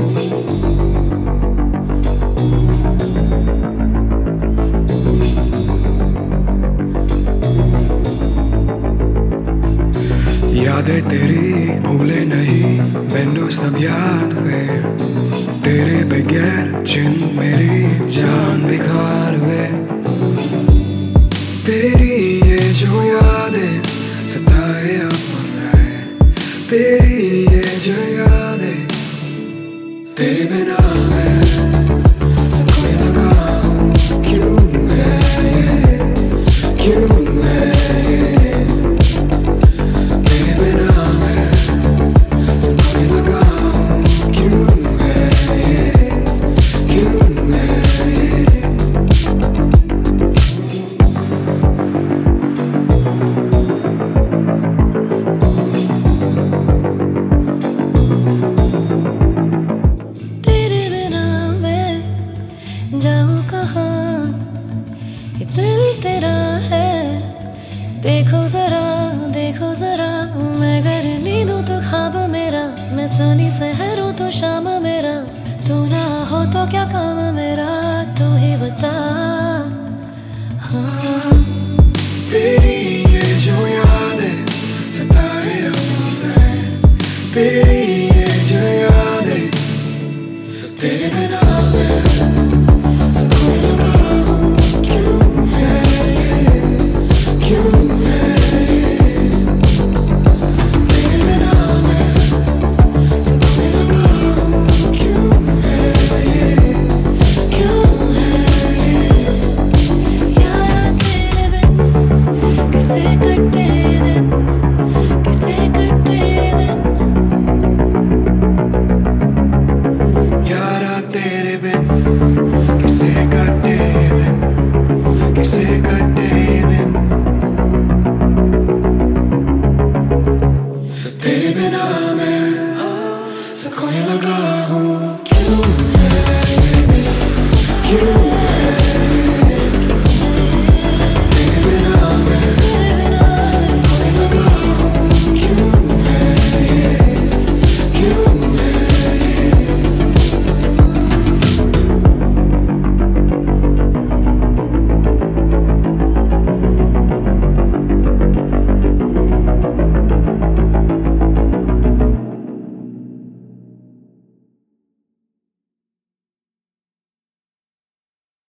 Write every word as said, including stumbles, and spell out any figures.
यादें तेरी भूले नहीं, मैनू सब याद वे। तेरे बगैर जिन मेरी जान बेकार वे। तेरी ये जो यादें सताए अब, तेरी ये जो यादें तेरे बिना मैं सबको लगा हूँ। क्यों है ये, क्यों है ये, तेरे बिना मैं सबको लगा हूँ। क्यों है ये, क्यों है ये। जाऊं कहाँ, ये दिल तेरा है। देखो जरा, देखो जरा, मैं अगर नींद दूं तो ख्वाब मेरा, मैं सुनी सहरूं तो शाम मेरा। तू ना हो तो क्या काम मेरा, तू ही बता। हाँ तेरी ये जो यादें सताए अब, तेरी ये जो यादें तेरे बिना मैं सबको लगा हूँ। क्यों है ये, क्यों है ये, तेरे बिना मैं सबको लगा हूँ। क्यों है ये, क्यों है ये। यारा तेरे बिन कैसे कटे दिन, कैसे कटे दिन। यारा तेरे बिन कैसे कटे दिन, कैसे कटे दिन। तेरे बिना मैं सबको लगा हूँ। क्यों है ये, क्यों